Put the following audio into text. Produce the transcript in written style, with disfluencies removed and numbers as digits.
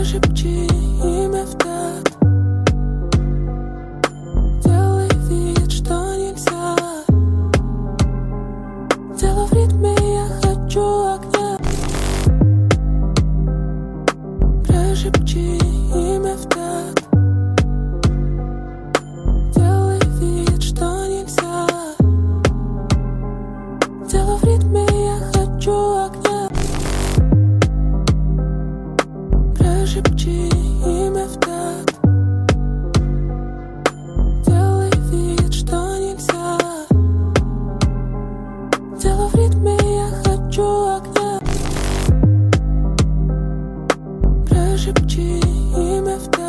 Прошепчи имя в такт. Делай вид, что нельзя. Дело в ритме, я хочу огня. Прошепчи имя в такт. Делай вид, что нельзя. Дело в ритме, я хочу огня. Прошепчи имя в такт. Делай вид, что нельзя. Дело в ритме, я хочу огня. Прошепчи имя в такт.